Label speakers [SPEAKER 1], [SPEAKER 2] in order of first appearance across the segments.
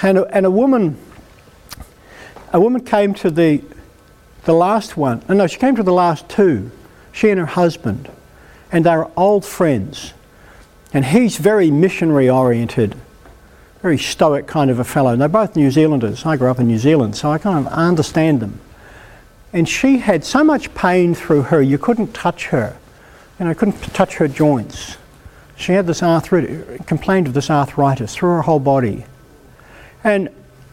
[SPEAKER 1] And a woman came to the last one. No, she came to the last two. She and her husband. And they were old friends. And he's very missionary oriented. Very stoic kind of a fellow. And they're both New Zealanders. I grew up in New Zealand, so I kind of understand them. And she had so much pain through her, you couldn't touch her. Couldn't touch her joints. She had this complained of this arthritis through her whole body. And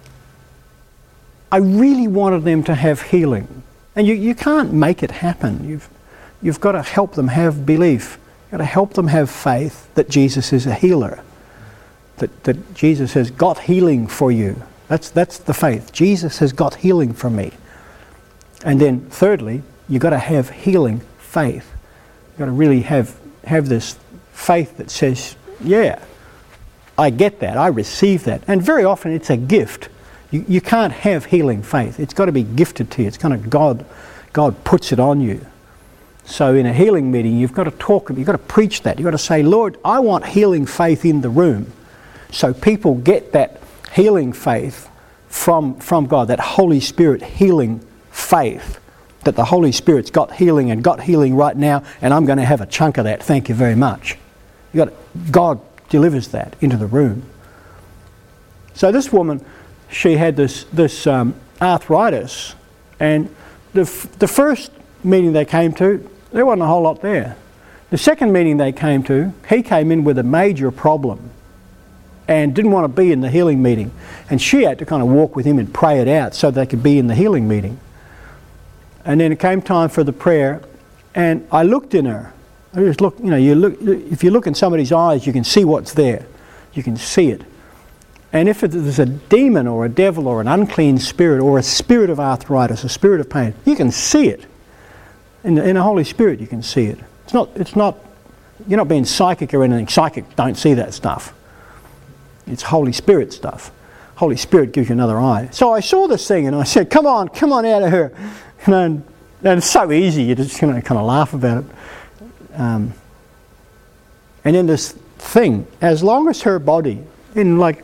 [SPEAKER 1] I really wanted them to have healing. And you can't make it happen. You've got to help them have belief. You've got to help them have faith that Jesus is a healer. That Jesus has got healing for you. That's the faith. Jesus has got healing for me. And then thirdly, you've got to have healing faith. You've got to really have this faith that says, yeah, I get that, I receive that. And very often it's a gift. You can't have healing faith. It's got to be gifted to you. It's kind of God puts it on you. So in a healing meeting, you've got to talk, you've got to preach that. You've got to say, Lord, I want healing faith in the room. So people get that healing faith from God, that Holy Spirit healing faith. That the Holy Spirit's got healing and got healing right now, and I'm going to have a chunk of that, thank you very much. God delivers that into the room. So this woman, she had this arthritis, and the first meeting they came to, there wasn't a whole lot there. The second meeting they came to, he came in with a major problem and didn't want to be in the healing meeting. And she had to kind of walk with him and pray it out so they could be in the healing meeting. And then it came time for the prayer, and I looked in her. I just looked, if you look in somebody's eyes, you can see what's there. You can see it. And if there's a demon or a devil or an unclean spirit or a spirit of arthritis, a spirit of pain, you can see it. In the Holy Spirit, you can see it. It's not. You're not being psychic or anything. Psychic don't see that stuff. It's Holy Spirit stuff. Holy Spirit gives you another eye. So I saw this thing and I said, "Come on out of here." And it's so easy. You just kind of laugh about it. And then this thing, as long as her body in like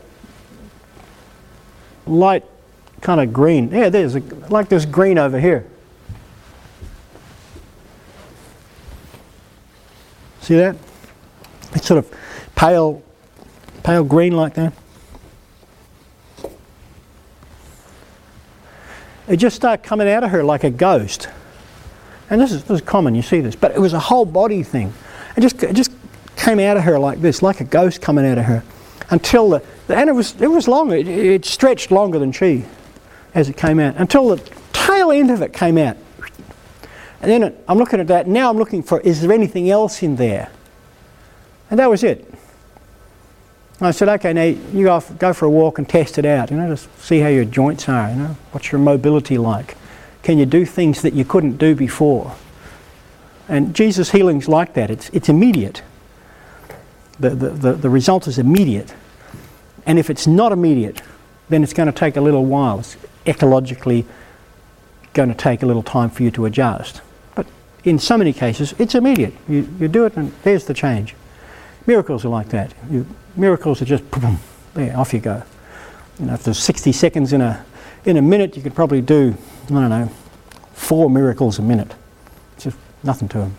[SPEAKER 1] light kind of green. Yeah, there's like this green over here. See that? It's sort of pale green like that. It just started coming out of her like a ghost. And this is common, you see this. But it was a whole body thing. It just came out of her like this, like a ghost coming out of her. Until and it was longer. It stretched longer than she as it came out. Until the tail end of it came out. And then I'm looking at that. Now I'm looking for, is there anything else in there? And that was it. I said, okay, now you go for a walk and test it out, just see how your joints are, what's your mobility like? Can you do things that you couldn't do before? And Jesus' healing's like that. It's immediate. The result is immediate. And if it's not immediate, then it's going to take a little while. It's ecologically going to take a little time for you to adjust. But in so many cases, it's immediate. You do it and there's the change. Miracles are like that. Miracles are just, boom, there, off you go. If there's 60 seconds in a minute, you could probably do, 4 miracles a minute. It's just nothing to them.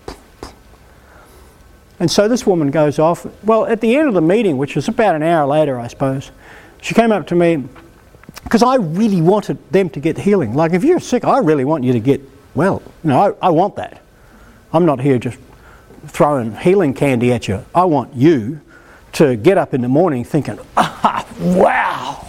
[SPEAKER 1] And so this woman goes off. Well, at the end of the meeting, which was about an hour later, I suppose, she came up to me, because I really wanted them to get healing. Like, if you're sick, I really want you to get well. I want that. I'm not here just throwing healing candy at you. I want you to get up in the morning thinking, wow,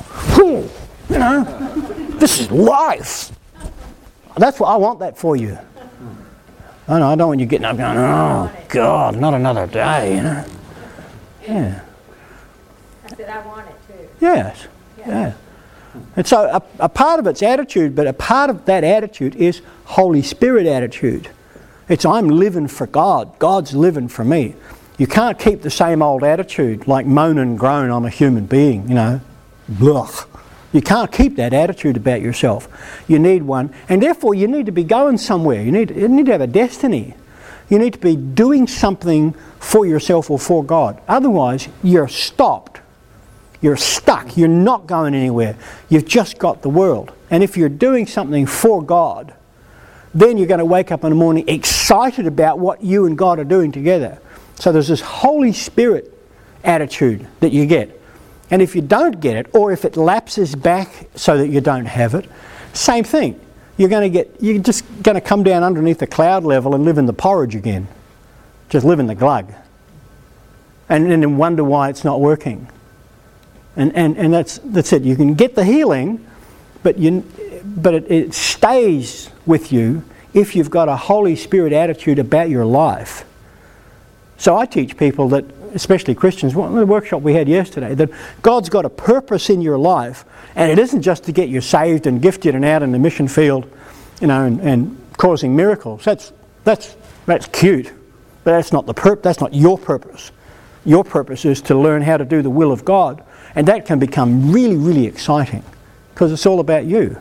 [SPEAKER 1] this is life. That's what I want that for you. I don't want you getting up going, oh God, not another day, Yeah.
[SPEAKER 2] I said I want it too.
[SPEAKER 1] Yes, yeah. And so a part of it's attitude, but a part of that attitude is Holy Spirit attitude. It's I'm living for God. God's living for me. You can't keep the same old attitude, like moan and groan, I'm a human being, Blech. You can't keep that attitude about yourself. You need one, and therefore you need to be going somewhere. You need to have a destiny. You need to be doing something for yourself or for God. Otherwise, you're stopped. You're stuck. You're not going anywhere. You've just got the world. And if you're doing something for God, then you're going to wake up in the morning excited about what you and God are doing together. So there's this Holy Spirit attitude that you get. And if you don't get it, or if it lapses back so that you don't have it, same thing. You're just going to come down underneath the cloud level and live in the porridge again. Just live in the glug. And then wonder why it's not working. And that's it. You can get the healing, but it stays with you if you've got a Holy Spirit attitude about your life. So I teach people that, especially Christians, the workshop we had yesterday, that God's got a purpose in your life, and it isn't just to get you saved and gifted and out in the mission field, and causing miracles. That's cute, but that's not that's not your purpose. Your purpose is to learn how to do the will of God, and that can become really, really exciting because it's all about you.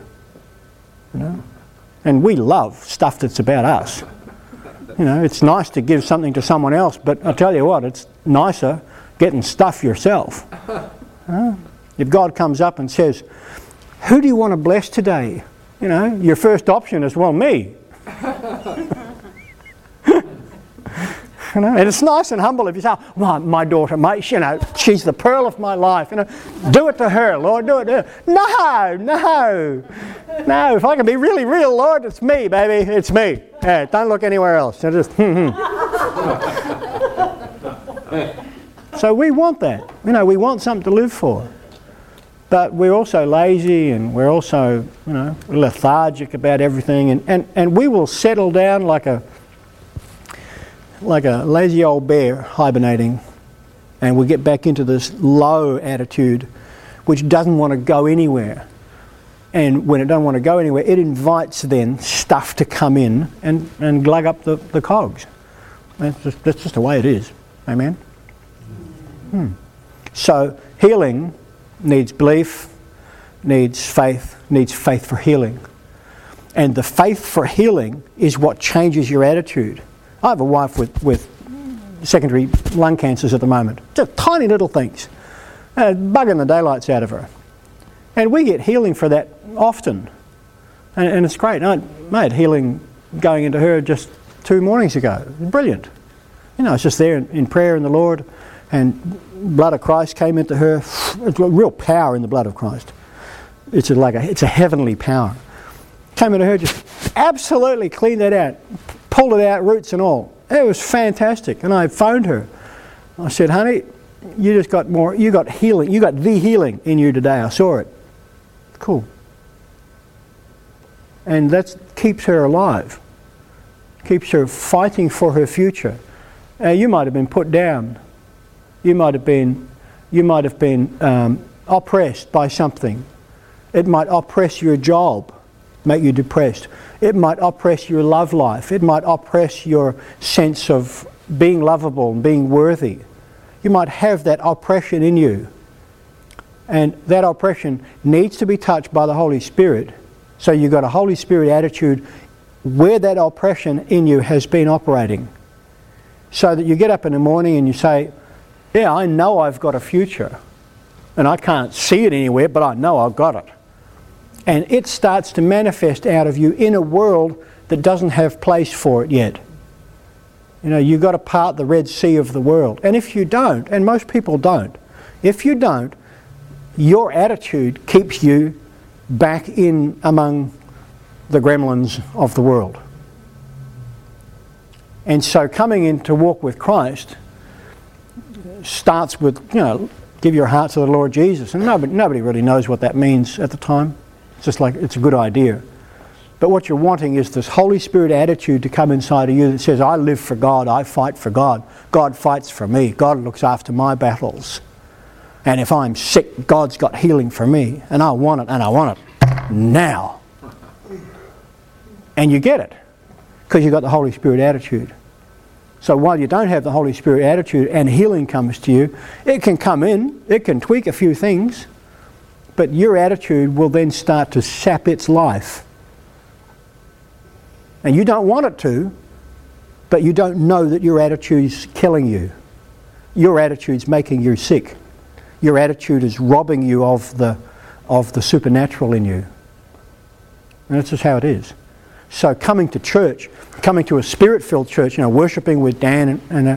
[SPEAKER 1] And we love stuff that's about us. It's nice to give something to someone else, but I'll tell you what, it's nicer getting stuff yourself. If God comes up and says, who do you want to bless today? Your first option is, well, me. And it's nice and humble if you say, well, my daughter, she's the pearl of my life. Do it to her, Lord, do it to her. No. If I can be really real, Lord, it's me, baby. It's me. Yeah, don't look anywhere else. Just So we want that. We want something to live for. But we're also lazy, and we're also, lethargic about everything, and we will settle down like a lazy old bear hibernating, and we get back into this low attitude which doesn't want to go anywhere. And when it doesn't want to go anywhere, it invites then stuff to come in and glug up the cogs. That's just the way it is. Amen? So healing needs belief, needs faith for healing. And the faith for healing is what changes your attitude. I have a wife with secondary lung cancers at the moment. Just tiny little things. Bugging the daylights out of her. And we get healing for that often. And it's great. I had healing going into her just 2 mornings ago. Brilliant. It's just there in prayer in the Lord, and blood of Christ came into her. It's real power in the blood of Christ. It's a heavenly power. Came into her, just absolutely cleaned that out. Pulled it out, roots and all. It was fantastic. And I phoned her. I said, honey, you got healing. You got the healing in you today. I saw it. Cool. And that keeps her alive. Keeps her fighting for her future. You might have been put down. You might have been oppressed by something. It might oppress your job, make you depressed. It might oppress your love life. It might oppress your sense of being lovable and being worthy. You might have that oppression in you. And that oppression needs to be touched by the Holy Spirit. So you've got a Holy Spirit attitude where that oppression in you has been operating. So that you get up in the morning and you say, yeah, I know I've got a future. And I can't see it anywhere, but I know I've got it. And it starts to manifest out of you in a world that doesn't have place for it yet. You've got to part the Red Sea of the world. And if you don't, and most people don't, if you don't, your attitude keeps you back in among the gremlins of the world. And so coming in to walk with Christ starts with, give your heart to the Lord Jesus. And nobody really knows what that means at the time. It's just like it's a good idea. But what you're wanting is this Holy Spirit attitude to come inside of you that says, I live for God, I fight for God. God fights for me. God looks after my battles. And if I'm sick, God's got healing for me. And I want it, and I want it now. And you get it because you've got the Holy Spirit attitude. So while you don't have the Holy Spirit attitude and healing comes to you, it can come in, it can tweak a few things, but your attitude will then start to sap its life. And you don't want it to, but you don't know that your attitude's killing you. Your attitude's making you sick. your attitude is robbing you of the supernatural in you. And that's just how it is. So coming to church, coming to a Spirit-filled church, worshipping with Dan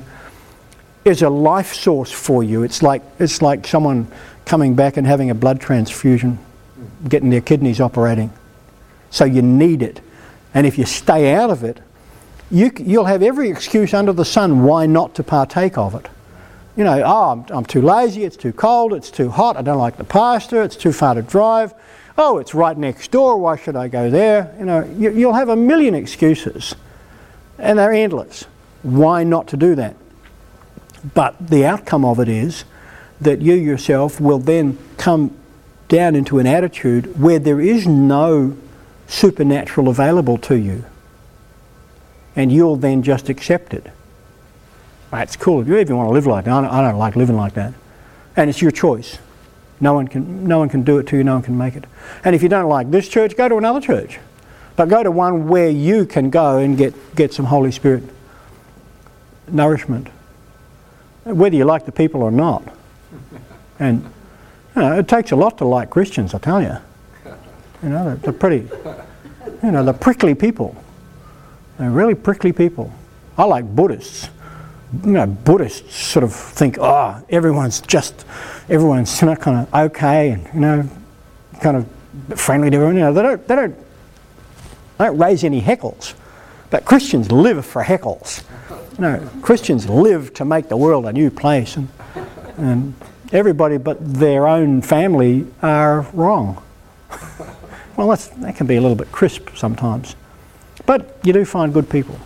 [SPEAKER 1] is a life source for you. It's like someone coming back and having a blood transfusion, getting their kidneys operating. So you need it. And if you stay out of it, you'll have every excuse under the sun why not to partake of it. I'm too lazy, it's too cold, it's too hot, I don't like the pastor, it's too far to drive. Oh, it's right next door, why should I go there? You'll have a million excuses. And they're endless. Why not to do that? But the outcome of it is that you yourself will then come down into an attitude where there is no supernatural available to you. And you'll then just accept it. It's cool if you even want to live like that. I don't like living like that. And it's your choice. No one can do it to you, no one can make it. And if you don't like this church, go to another church. But go to one where you can go and get some Holy Spirit nourishment. Whether you like the people or not. And it takes a lot to like Christians, I tell you. They're pretty, they're prickly people. They're really prickly people. I like Buddhists. Buddhists sort of think, everyone's not kind of okay and kind of friendly to everyone. They don't raise any heckles, but Christians live for heckles. Christians live to make the world a new place, and everybody but their own family are wrong. Well, that can be a little bit crisp sometimes, but you do find good people.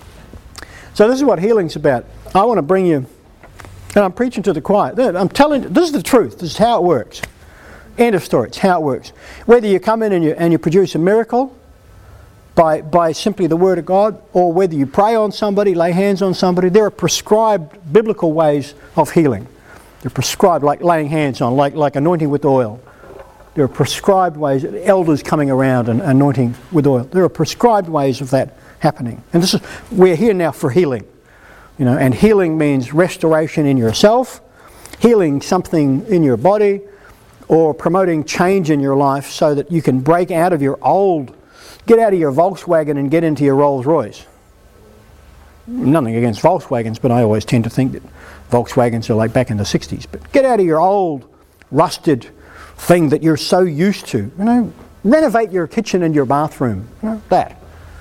[SPEAKER 1] So this is what healing's about. I want to bring you, and I'm preaching to the choir. I'm telling you, this is the truth. This is how it works. End of story. It's how it works. Whether you come in and you produce a miracle by simply the Word of God, or whether you pray on somebody, lay hands on somebody, there are prescribed biblical ways of healing. They're prescribed, like laying hands on, like anointing with oil. There are prescribed ways, elders coming around and anointing with oil. There are prescribed ways of that happening. And we're here now for healing. And healing means restoration in yourself, healing something in your body, or promoting change in your life so that you can break out of get out of your Volkswagen and get into your Rolls Royce. Nothing against Volkswagens, but I always tend to think that Volkswagens are like back in the 60s. But get out of your old, rusted thing that you're so used to. Renovate your kitchen and your bathroom. That.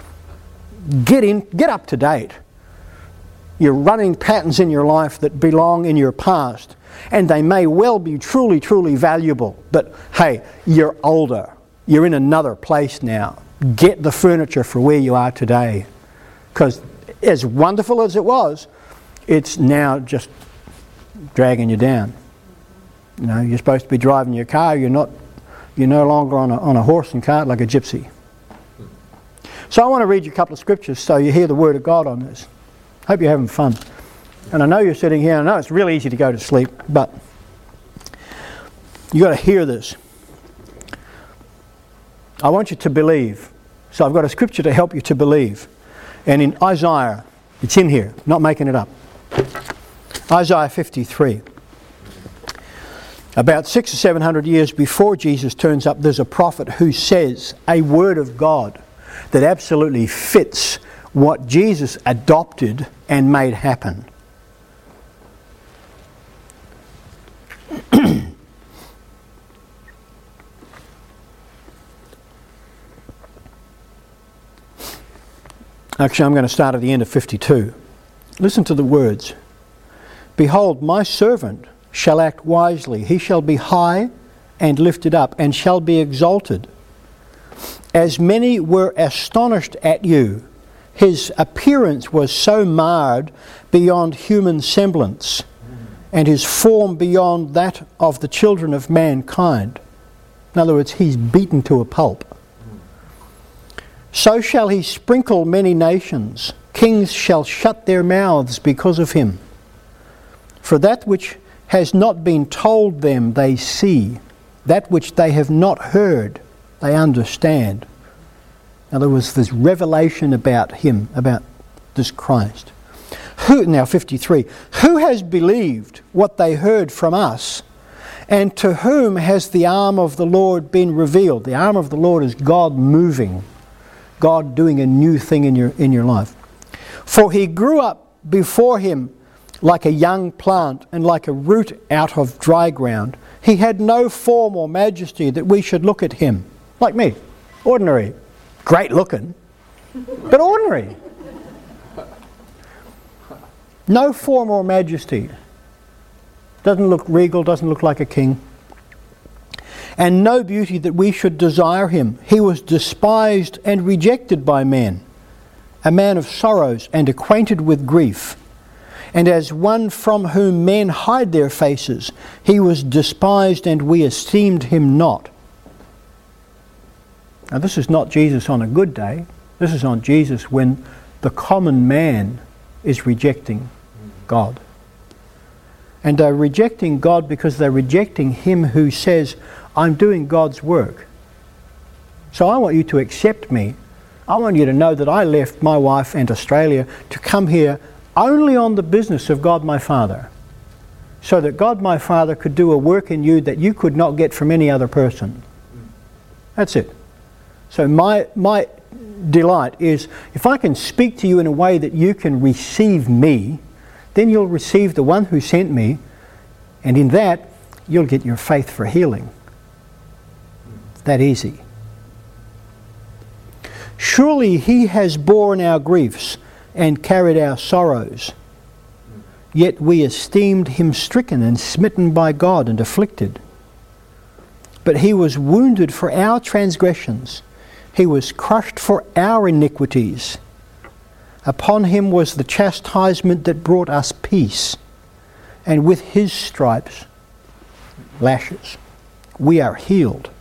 [SPEAKER 1] Get up to date. You're running patterns in your life that belong in your past, and they may well be truly, truly valuable. But hey, you're older. You're in another place now. Get the furniture for where you are today. Because as wonderful as it was, it's now just dragging you down. You're supposed to be driving your car. You're no longer on a horse and cart like a gypsy. So I want to read you a couple of scriptures so you hear the Word of God on this. Hope you're having fun. And I know you're sitting here, I know it's really easy to go to sleep, but you've got to hear this. I want you to believe. So I've got a scripture to help you to believe. And in Isaiah, it's in here, not making it up. Isaiah 53. About 600 or 700 years before Jesus turns up, there's a prophet who says a word of God that absolutely fits what Jesus adopted and made happen. Actually, I'm going to start at the end of 52. Listen to the words. Behold, my servant shall act wisely. He shall be high and lifted up, and shall be exalted. As many were astonished at you, his appearance was so marred beyond human semblance, and his form beyond that of the children of mankind. In other words, he's beaten to a pulp. So shall he sprinkle many nations. Kings shall shut their mouths because of him. For that which has not been told them they see, that which they have not heard they understand. Now there was this revelation about him, about this Christ. Now 53. Who has believed what they heard from us, And to whom has the arm of the Lord been revealed? The arm of the Lord is God moving, God doing a new thing in your life. For he grew up before him like a young plant and like a root out of dry ground. He had no form or majesty that we should look at him. Like me, ordinary, great looking, but ordinary. No form or majesty. Doesn't look regal, doesn't look like a king. And no beauty that we should desire him. He was despised and rejected by men, a man of sorrows and acquainted with grief. And as one from whom men hide their faces, he was despised and we esteemed him not. Now this is not Jesus on a good day. This is on Jesus when the common man is rejecting God. And they're rejecting God because they're rejecting him who says, I'm doing God's work. So I want you to accept me. I want you to know that I left my wife and Australia to come here only on the business of God my Father. So that God my Father could do a work in you that you could not get from any other person. That's it. So my delight is if I can speak to you in a way that you can receive me, then you'll receive the one who sent me, and in that you'll get your faith for healing. It's that easy. Surely he has borne our griefs and carried our sorrows. Yet we esteemed him stricken and smitten by God and afflicted. But he was wounded for our transgressions. He was crushed for our iniquities. Upon him was the chastisement that brought us peace. And with his stripes, lashes, we are healed.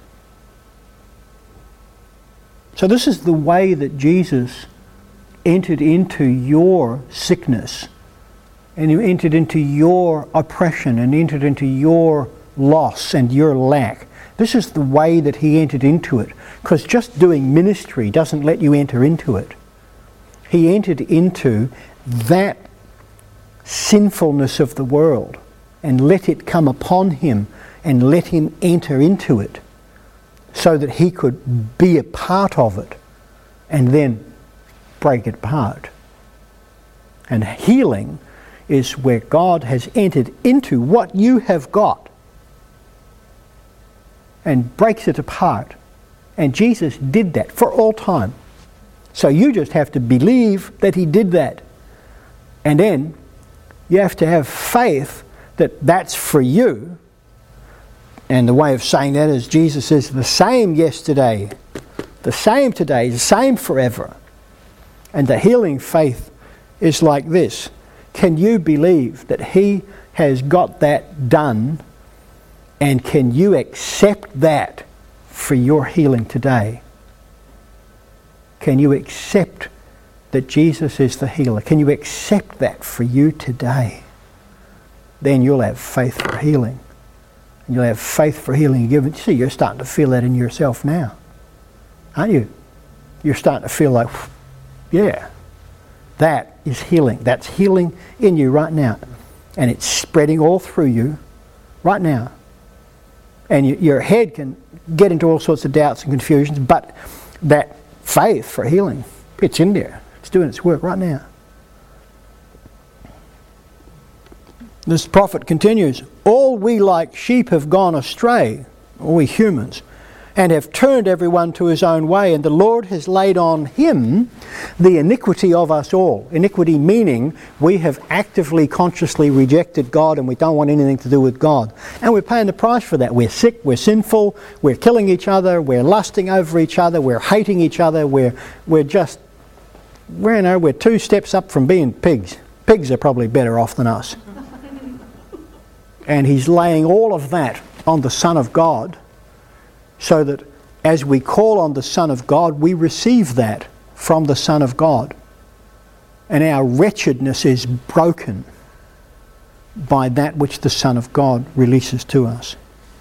[SPEAKER 1] So this is the way that Jesus entered into your sickness, and he entered into your oppression, and entered into your loss and your lack. This is the way that he entered into it, because just doing ministry doesn't let you enter into it. He entered into that sinfulness of the world and let it come upon him and let him enter into it so that he could be a part of it and then break it apart. And healing is where God has entered into what you have got and breaks it apart. And Jesus did that for all time. So you just have to believe that he did that. And then you have to have faith that that's for you. And the way of saying that is Jesus is the same yesterday, the same today, the same forever. And the healing faith is like this. Can you believe that he has got that done? And can you accept that for your healing today? Can you accept that Jesus is the healer? Can you accept that for you today? Then you'll have faith for healing. And you'll have faith for healing given. See, you're starting to feel that in yourself now. Aren't you? You're starting to feel like, yeah, that is healing. That's healing in you right now. And it's spreading all through you right now. And your head can get into all sorts of doubts and confusions, but that faith for healing, it's in there. It's doing its work right now. This prophet continues, all we like sheep have gone astray, all we humans, and have turned everyone to his own way, and the Lord has laid on him the iniquity of us all. Iniquity meaning we have actively, consciously rejected God and we don't want anything to do with God. And we're paying the price for that. We're sick, we're sinful, we're killing each other, we're lusting over each other, we're hating each other, we're two steps up from being pigs. Pigs are probably better off than us. And he's laying all of that on the Son of God, so that as we call on the Son of God, we receive that from the Son of God. And our wretchedness is broken by that which the Son of God releases to us.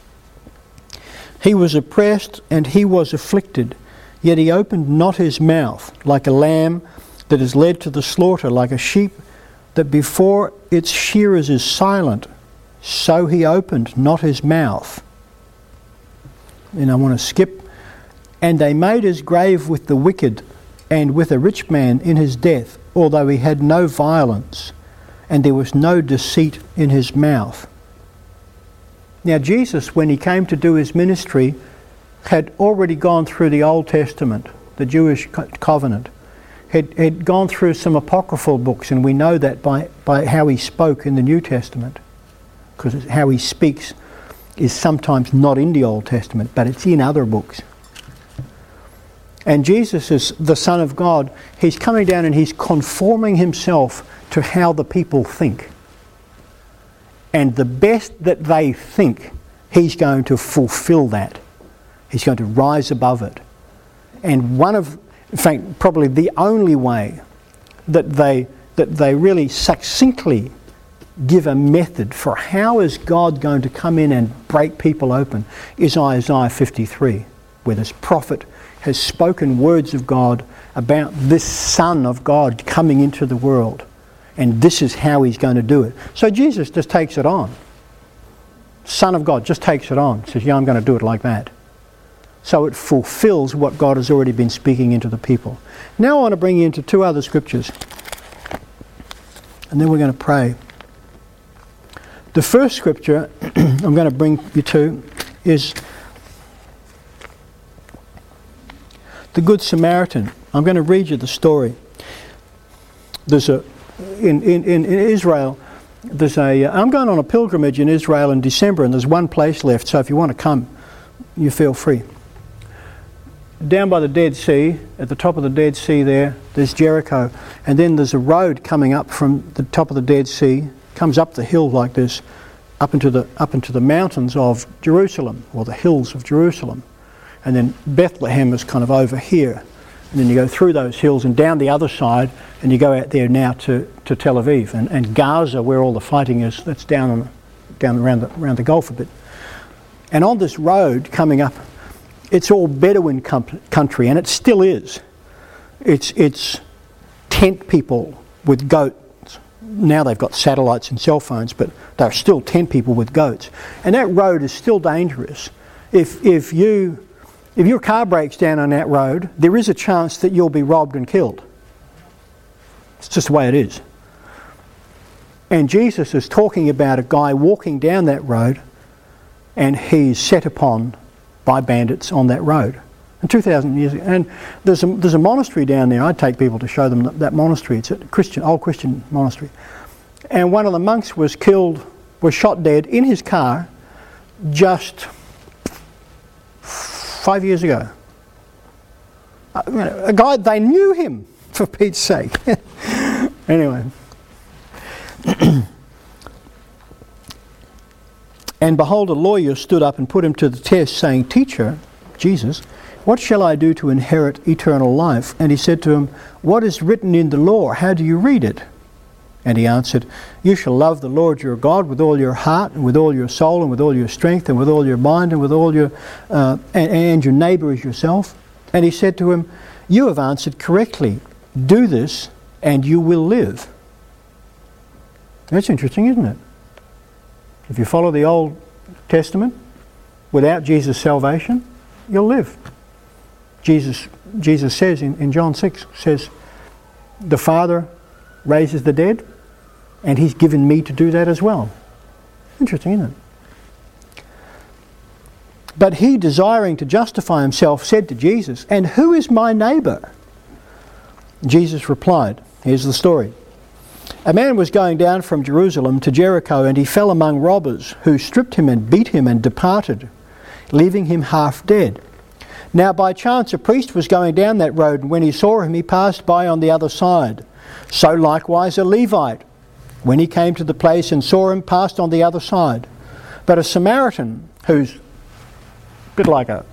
[SPEAKER 1] He was oppressed and he was afflicted, yet he opened not his mouth, like a lamb that is led to the slaughter, like a sheep that before its shearers is silent. so he opened not his mouth. And I want to skip. And they made his grave with the wicked and with a rich man in his death, although he had no violence, and there was no deceit in his mouth. Now Jesus, when he came to do his ministry, had already gone through the Old Testament, the Jewish covenant, had gone through some apocryphal books, and we know that by how he spoke in the New Testament, because how he speaks is sometimes not in the Old Testament, but it's in other books. And Jesus is the Son of God. He's coming down and he's conforming himself to how the people think. And the best that they think, he's going to fulfill that. He's going to rise above it. And in fact, probably the only way that they really succinctly give a method for how is God going to come in and break people open is Isaiah 53, where this prophet has spoken words of God about this Son of God coming into the world. And this is how he's going to do it. So Jesus just takes it on. Son of God just takes it on. Says, yeah, I'm going to do it like that. So it fulfills what God has already been speaking into the people. Now I want to bring you into two other scriptures. And then we're going to pray. The first scripture I'm going to bring you to is the Good Samaritan. I'm going to read you the story. There's in Israel, I'm going on a pilgrimage in Israel in December, and there's one place left, so if you want to come, you feel free. Down by the Dead Sea, at the top of the Dead Sea there's Jericho, and then there's a road coming up from the top of the Dead Sea, comes up the hill like this, up into the mountains of Jerusalem, or the hills of Jerusalem. And then Bethlehem is kind of over here. And then you go through those hills and down the other side, and you go out there now to Tel Aviv. And Gaza, where all the fighting is, that's down around the Gulf a bit. And on this road coming up, it's all Bedouin country, and it still is. It's tent people with goats. Now they've got satellites and cell phones, but they're still tent people with goats. And that road is still dangerous. If your car breaks down on that road, there is a chance that you'll be robbed and killed. It's just the way it is. And Jesus is talking about a guy walking down that road, and he's set upon by bandits on that road. And 2,000 years ago. And there's a monastery down there. I'd take people to show them that monastery. It's a old Christian monastery. And one of the monks was shot dead in his car just 5 years ago. A guy, they knew him, for Pete's sake. Anyway. And behold, a lawyer stood up and put him to the test, saying, Teacher, Jesus, what shall I do to inherit eternal life? And he said to him, What is written in the law? How do you read it? And he answered, You shall love the Lord your God with all your heart, and with all your soul, and with all your strength, and with all your mind, and with all your and your neighbour as yourself. And he said to him, You have answered correctly. Do this, and you will live. That's interesting, isn't it? If you follow the Old Testament, without Jesus' salvation, you'll live. Jesus says in John 6, says, the Father raises the dead, and he's given me to do that as well. Interesting, isn't it? But he, desiring to justify himself, said to Jesus, And who is my neighbour? Jesus replied, here's the story. A man was going down from Jerusalem to Jericho, and he fell among robbers, who stripped him and beat him and departed, leaving him half dead. Now by chance a priest was going down that road, and when he saw him, he passed by on the other side. So likewise a Levite, when he came to the place and saw him, passed on the other side. But a Samaritan, who's a bit like the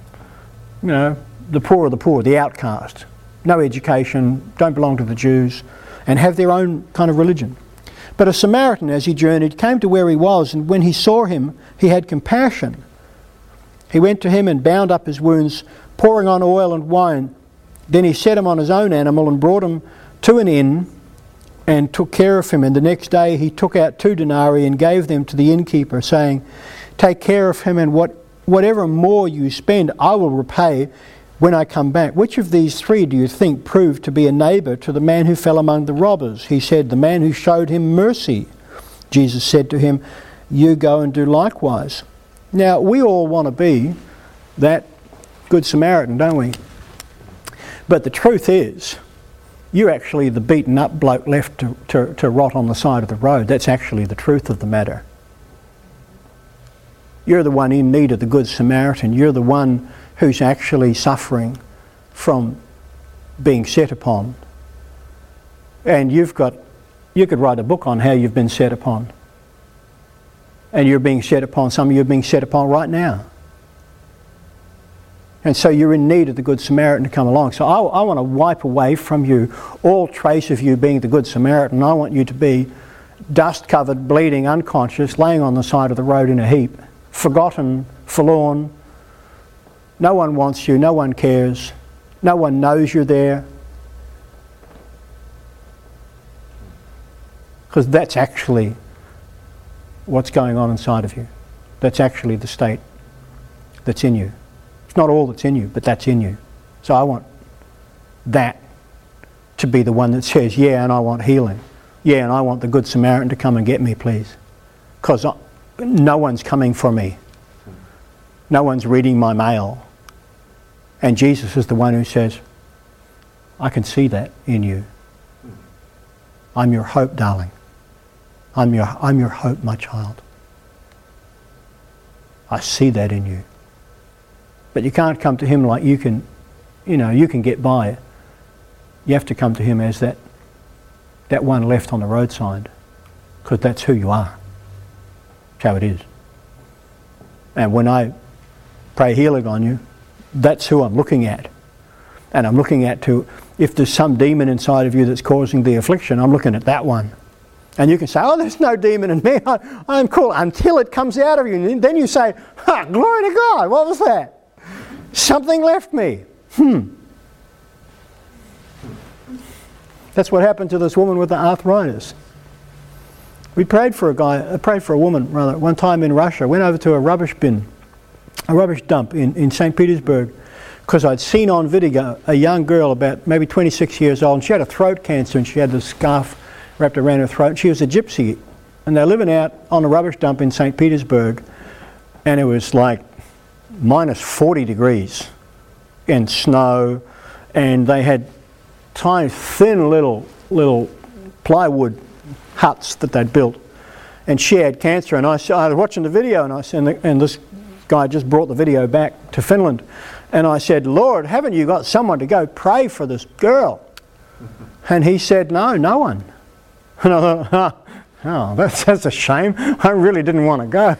[SPEAKER 1] poor of the poor, the outcast, no education, don't belong to the Jews, and have their own kind of religion. But a Samaritan, as he journeyed, came to where he was, and when he saw him, he had compassion. He went to him and bound up his wounds, pouring on oil and wine. Then he set him on his own animal and brought him to an inn, and took care of him. And the next day he took out 2 denarii and gave them to the innkeeper, saying, take care of him, and whatever more you spend I will repay when I come back. Which of these 3 do you think proved to be a neighbour to the man who fell among the robbers? He said, the man who showed him mercy. Jesus said to him, you go and do likewise. Now, we all want to be that Good Samaritan, don't we? But the truth is, you're actually the beaten up bloke left to rot on the side of the road. That's actually the truth of the matter. You're the one in need of the Good Samaritan. You're the one who's actually suffering from being set upon. And you could write a book on how you've been set upon. And you're being set upon, some of you are being set upon right now. And so you're in need of the Good Samaritan to come along. So I want to wipe away from you all trace of you being the Good Samaritan. I want you to be dust-covered, bleeding, unconscious, laying on the side of the road in a heap, forgotten, forlorn. No one wants you, no one cares, no one knows you're there. Because that's actually what's going on inside of you. That's actually the state that's in you. It's not all that's in you, but that's in you. So I want that to be the one that says, yeah, and I want healing. Yeah, and I want the Good Samaritan to come and get me, please. Because no one's coming for me. No one's reading my mail. And Jesus is the one who says, I can see that in you. I'm your hope, darling. I'm your hope, my child. I see that in you. But you can't come to him like you can get by. You have to come to him as that one left on the roadside, because that's who you are. That's how it is. And when I pray healing on you, that's who I'm looking at. And I'm looking at if there's some demon inside of you that's causing the affliction, I'm looking at that one. And you can say, oh, there's no demon in me, I'm cool, until it comes out of you. And then you say, glory to God, what was that? Something left me. That's what happened to this woman with the arthritis. We prayed for a woman one time in Russia. Went over to a rubbish dump in St. Petersburg, because I'd seen on video a young girl about maybe 26 years old, and she had a throat cancer, and she had this scarf wrapped around her throat. She was a gypsy, and they're living out on a rubbish dump in St. Petersburg, and it was like minus 40 degrees and snow, and they had tiny, thin little plywood huts that they'd built, and she had cancer. And I was watching the video, and this guy just brought the video back to Finland, and I said, Lord, haven't you got someone to go pray for this girl? And he said, no one. And I thought, oh, that's a shame. I really didn't want to go.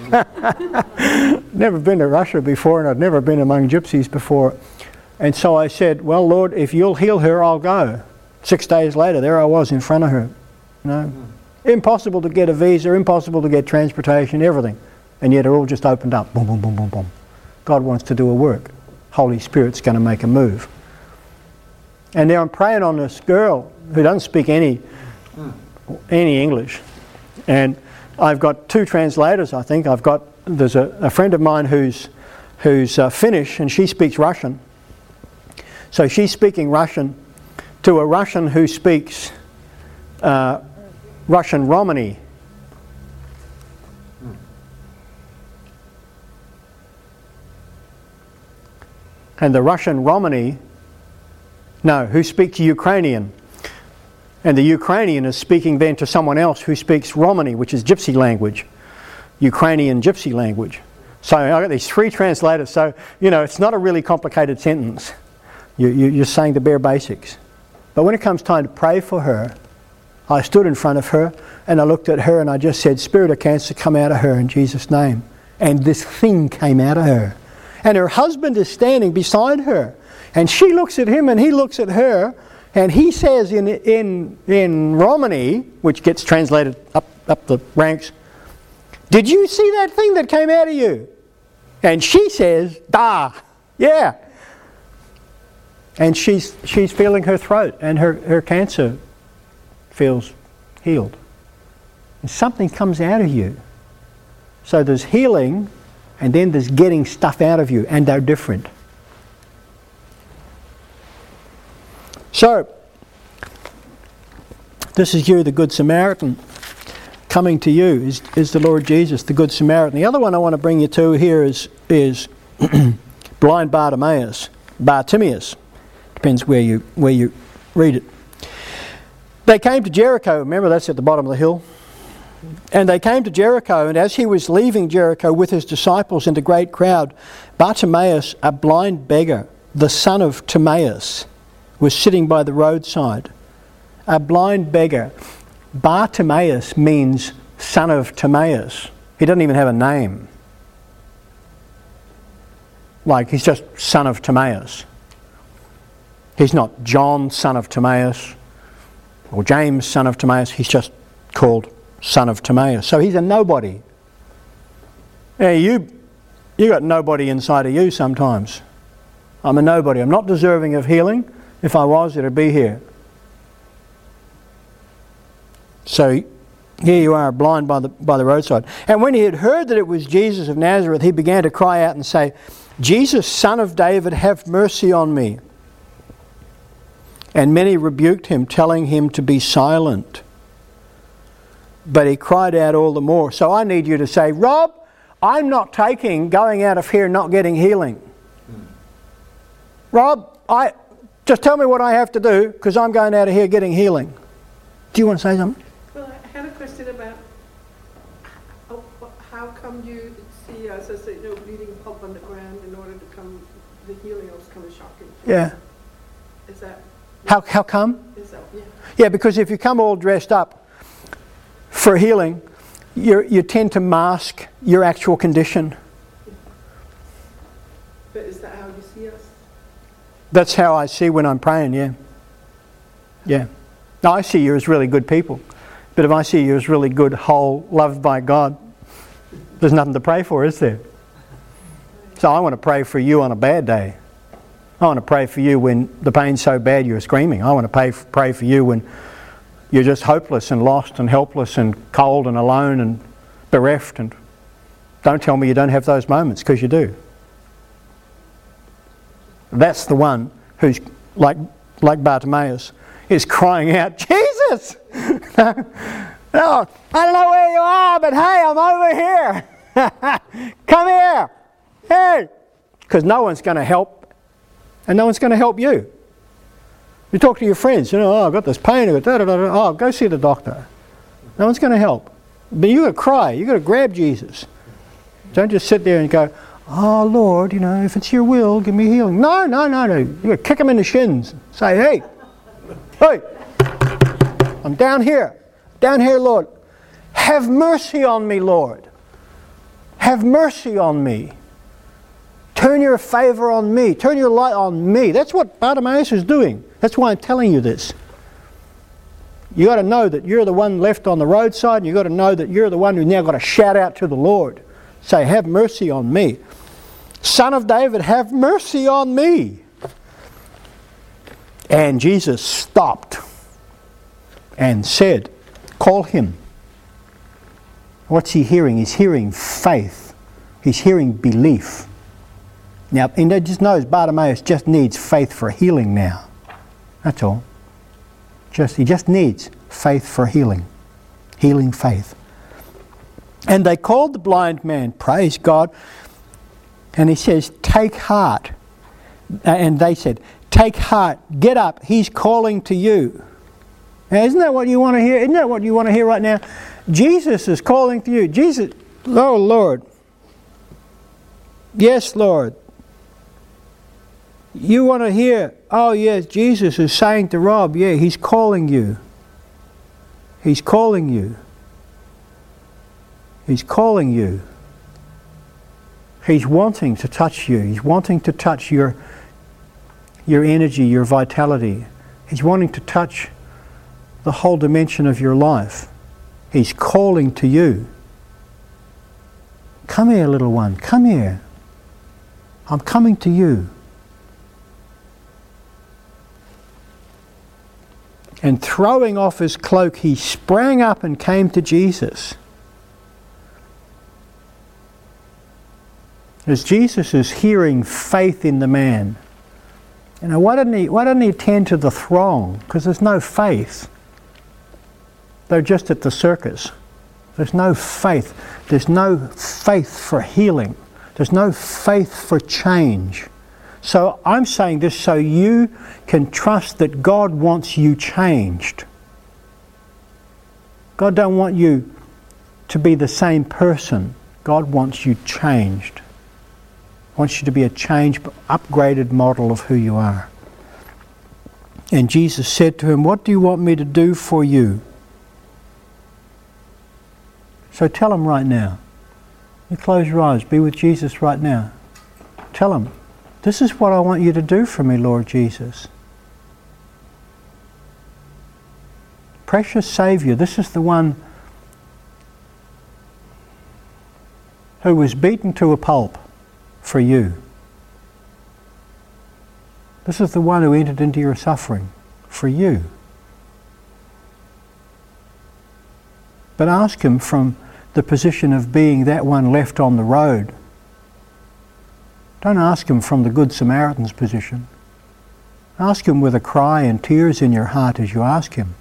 [SPEAKER 1] Never been to Russia before, and I'd never been among gypsies before. And so I said, well, Lord, if you'll heal her, I'll go. 6 days later, there I was in front of her. Impossible to get a visa, impossible to get transportation, everything. And yet it all just opened up. Boom, boom, boom, boom, boom. God wants to do a work. Holy Spirit's going to make a move. And now I'm praying on this girl who doesn't speak any English. And I've got 2 translators, I think. There's a friend of mine who's Finnish, and she speaks Russian. So she's speaking Russian to a Russian who speaks Russian Romani. And the Russian Romani, who speaks Ukrainian. And the Ukrainian is speaking then to someone else who speaks Romani, which is gypsy language. Ukrainian gypsy language. So I've got these 3 translators. So, it's not a really complicated sentence. You're saying the bare basics. But when it comes time to pray for her, I stood in front of her and I looked at her and I just said, Spirit of cancer, come out of her in Jesus' name. And this thing came out of her. And her husband is standing beside her. And she looks at him and he looks at her. And he says in Romani, which gets translated up the ranks, did you see that thing that came out of you? And she says, da, yeah. And she's feeling her throat and her cancer feels healed. And something comes out of you. So there's healing, and then there's getting stuff out of you, and they're different. So, this is you, the Good Samaritan. Coming to you is the Lord Jesus, the Good Samaritan. The other one I want to bring you to here is blind Bartimaeus. Depends where you read it. They came to Jericho. Remember, that's at the bottom of the hill. And they came to Jericho, and as he was leaving Jericho with his disciples and a great crowd, Bartimaeus, a blind beggar, the son of Timaeus, was sitting by the roadside. A blind beggar. Bartimaeus means son of Timaeus. He doesn't even have a name. Like, he's just son of Timaeus. He's not John, son of Timaeus, or James, son of Timaeus. He's just called son of Timaeus. So he's a nobody. Yeah, you got nobody inside of you sometimes. I'm a nobody. I'm not deserving of healing. If I was, it'd be here. So here you are, blind by the roadside. And when he had heard that it was Jesus of Nazareth, he began to cry out and say, Jesus, son of David, have mercy on me. And many rebuked him, telling him to be silent. But he cried out all the more. So I need you to say, Rob, I'm not taking going out of here not getting healing. Rob, just tell me what I have to do, because I'm going out of here getting healing. Do you want to say something?
[SPEAKER 3] Well, I had a question about how come you see us as bleeding pulp on the ground in order to come, the healing was kind of shocking.
[SPEAKER 1] Yeah.
[SPEAKER 3] Is that...
[SPEAKER 1] How come?
[SPEAKER 3] Is that, yeah.
[SPEAKER 1] Yeah, because if you come all dressed up for healing, you tend to mask your actual condition.
[SPEAKER 3] But is that how you see us?
[SPEAKER 1] That's how I see when I'm praying, yeah. Yeah. Now, I see you as really good people. But if I see you as really good, whole, loved by God, there's nothing to pray for, is there? So I want to pray for you on a bad day. I want to pray for you when the pain's so bad you're screaming. I want to pray for you when you're just hopeless and lost and helpless and cold and alone and bereft. And don't tell me you don't have those moments, because you do. That's the one who's like Bartimaeus is crying out, Jesus! No, I don't know where you are, but hey, I'm over here. Come here. Hey! Because no one's going to help, and no one's going to help you. You talk to your friends, I've got this pain, oh, go see the doctor. No one's going to help. But you've got to cry, you've got to grab Jesus. Don't just sit there and go, oh Lord, if it's your will, give me healing. No. You've got to kick him in the shins. Say, hey, I'm down here, Lord. Have mercy on me, Lord. Have mercy on me. Turn your favor on me. Turn your light on me. That's what Bartimaeus is doing. That's why I'm telling you this. You got to know that you're the one left on the roadside, and you got to know that you're the one who's now got to shout out to the Lord. Say, have mercy on me. Son of David, have mercy on me. And Jesus stopped and said, call him. What's he hearing? He's hearing faith. He's hearing belief. Now, he just knows Bartimaeus just needs faith for healing now. That's all. He just needs faith for healing. Healing faith. And they called the blind man, praise God, and he says, take heart. And they said, take heart, get up, he's calling to you. Now, isn't that what you want to hear? Isn't that what you want to hear right now? Jesus is calling to you. Jesus, oh Lord. Yes, Lord. You want to hear, oh yes, Jesus is saying to Rob, yeah, he's calling you. He's calling you. He's calling you. He's wanting to touch you. He's wanting to touch your energy, your vitality. He's wanting to touch the whole dimension of your life. He's calling to you. Come here, little one. Come here. I'm coming to you. And throwing off his cloak, he sprang up and came to Jesus. As Jesus is hearing faith in the man, why didn't he attend to the throng? Because there's no faith. They're just at the circus. There's no faith. There's no faith for healing. There's no faith for change. So I'm saying this so you can trust that God wants you changed. God don't want you to be the same person. God wants you changed. Wants you to be a changed, upgraded model of who you are. And Jesus said to him, "What do you want me to do for you?" So tell him right now. You close your eyes. Be with Jesus right now. Tell him, "This is what I want you to do for me, Lord Jesus." Precious Saviour, this is the one who was beaten to a pulp for you. This is the one who entered into your suffering for you. But ask him from the position of being that one left on the road. Don't ask him from the Good Samaritan's position. Ask him with a cry and tears in your heart as you ask him.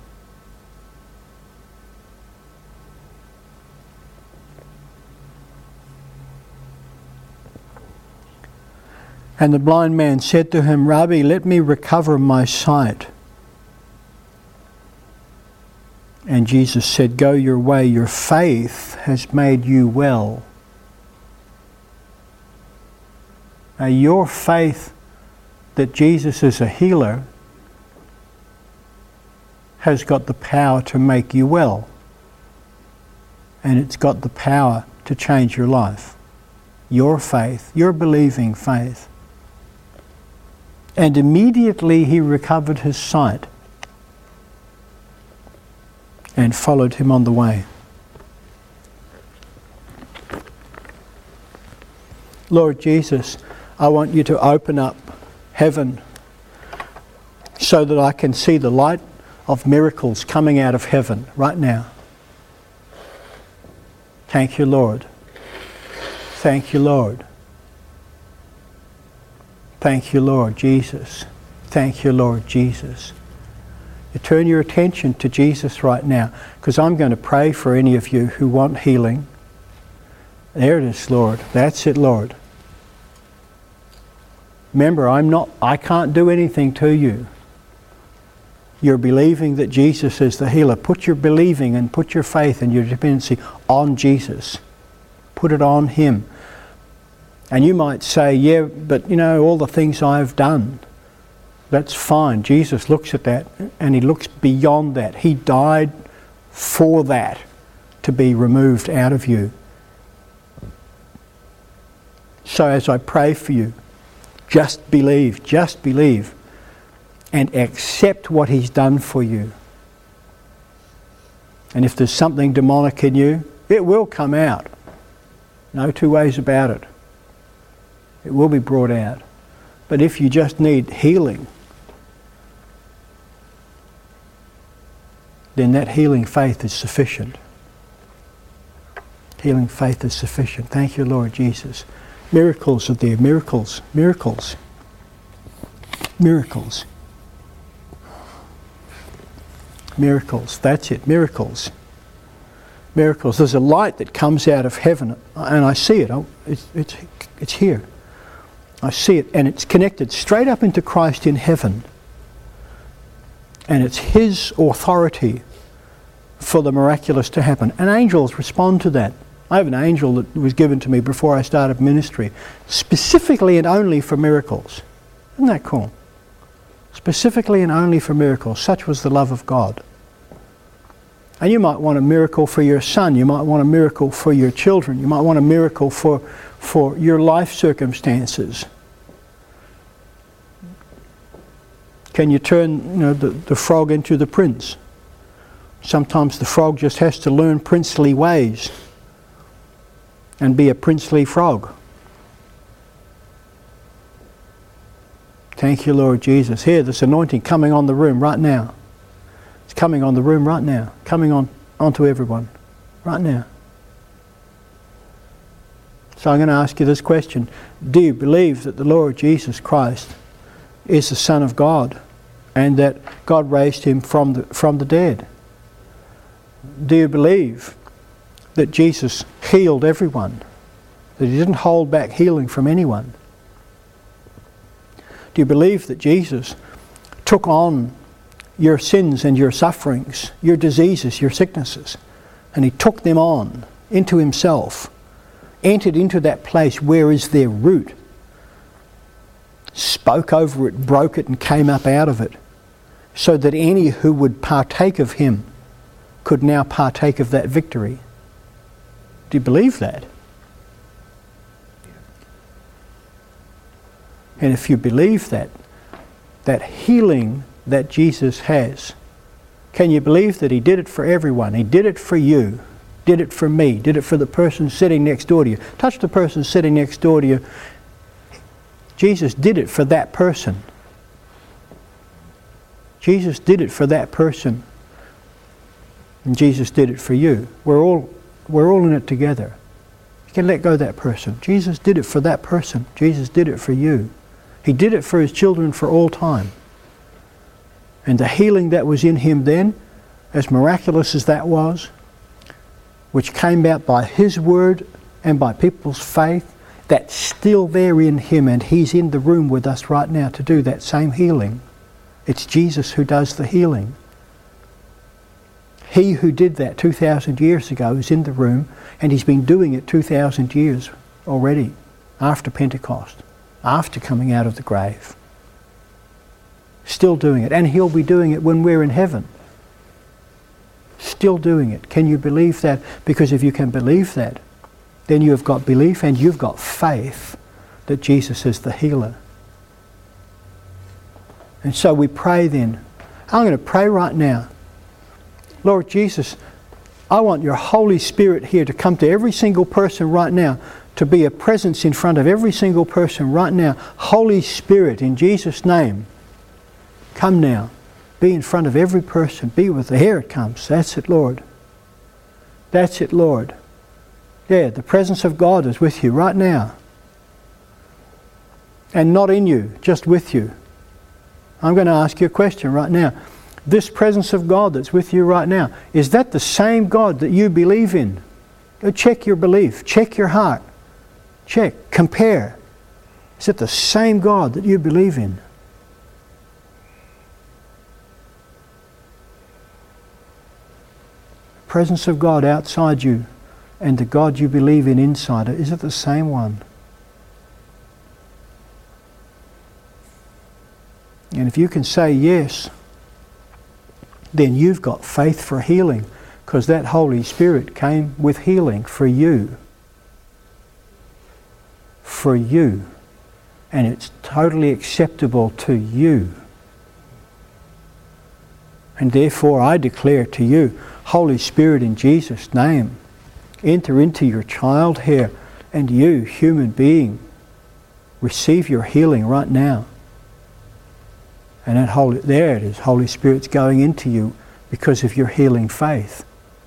[SPEAKER 1] And the blind man said to him, "Rabbi, let me recover my sight." And Jesus said, "Go your way, your faith has made you well." Now your faith that Jesus is a healer has got the power to make you well. And it's got the power to change your life. Your faith, your believing faith. And immediately he recovered his sight and followed him on the way. Lord Jesus, I want you to open up heaven so that I can see the light of miracles coming out of heaven right now. Thank you, Lord. Thank you, Lord. Thank you, Lord Jesus. Thank you, Lord Jesus. You turn your attention to Jesus right now, because I'm going to pray for any of you who want healing. There it is, Lord. That's it, Lord. Remember, I can't do anything to you. You're believing that Jesus is the healer. Put your believing and put your faith and your dependency on Jesus. Put it on him. And you might say, yeah, but all the things I've done, that's fine. Jesus looks at that and he looks beyond that. He died for that to be removed out of you. So as I pray for you, just believe, and accept what he's done for you. And if there's something demonic in you, it will come out. No two ways about it. It will be brought out. But if you just need healing, then that healing faith is sufficient. Healing faith is sufficient. Thank you, Lord Jesus. Miracles are there. Miracles. Miracles. Miracles. Miracles. That's it. Miracles. Miracles. There's a light that comes out of heaven, and I see it. It's here. I see it, and it's connected straight up into Christ in heaven. And it's his authority for the miraculous to happen. And angels respond to that. I have an angel that was given to me before I started ministry, specifically and only for miracles. Isn't that cool? Specifically and only for miracles. Such was the love of God. And you might want a miracle for your son. You might want a miracle for your children. You might want a miracle for your life circumstances. Can you turn the frog into the prince? Sometimes the frog just has to learn princely ways and be a princely frog. Thank you, Lord Jesus. Here, this anointing coming on the room right now. It's coming on the room right now. Coming onto everyone right now. So I'm going to ask you this question. Do you believe that the Lord Jesus Christ is the Son of God and that God raised him from the dead? Do you believe that Jesus healed everyone? That he didn't hold back healing from anyone? Do you believe that Jesus took on your sins and your sufferings, your diseases, your sicknesses, and he took them on into himself, entered into that place where is their root, spoke over it, broke it, and came up out of it, so that any who would partake of him could now partake of that victory? Do you believe that? And if you believe that healing that Jesus has, can you believe that he did it for everyone? He did it for you, did it for me, did it for the person sitting next door to you. Touch the person sitting next door to you. Jesus did it for that person. Jesus did it for that person. And Jesus did it for you. We're all in it together. You can let go of that person. Jesus did it for that person. Jesus did it for you. He did it for his children for all time. And the healing that was in him then, as miraculous as that was, which came out by his word and by people's faith, that's still there in him, and he's in the room with us right now to do that same healing. It's Jesus who does the healing. He who did that 2,000 years ago is in the room, and he's been doing it 2,000 years already, after Pentecost, after coming out of the grave. Still doing it, and he'll be doing it when we're in heaven. Still doing it. Can you believe that? Because if you can believe that, then you have got belief and you've got faith that Jesus is the healer. And so we pray then. I'm going to pray right now. Lord Jesus, I want your Holy Spirit here to come to every single person right now, to be a presence in front of every single person right now. Holy Spirit, in Jesus' name, come now. Be in front of every person. Be with the Here it comes. That's it, Lord. That's it, Lord. Yeah, the presence of God is with you right now. And not in you, just with you. I'm going to ask you a question right now. This presence of God that's with you right now, is that the same God that you believe in? Check your belief. Check your heart. Check. Compare. Is it the same God that you believe in? The presence of God outside you and the God you believe in inside it, is it the same one? And if you can say yes, then you've got faith for healing, because that Holy Spirit came with healing for you. For you. And it's totally acceptable to you. And therefore I declare to you, Holy Spirit, in Jesus' name, enter into your child here, and you, human being, receive your healing right now. And that there it is, Holy Spirit's going into you because of your healing faith.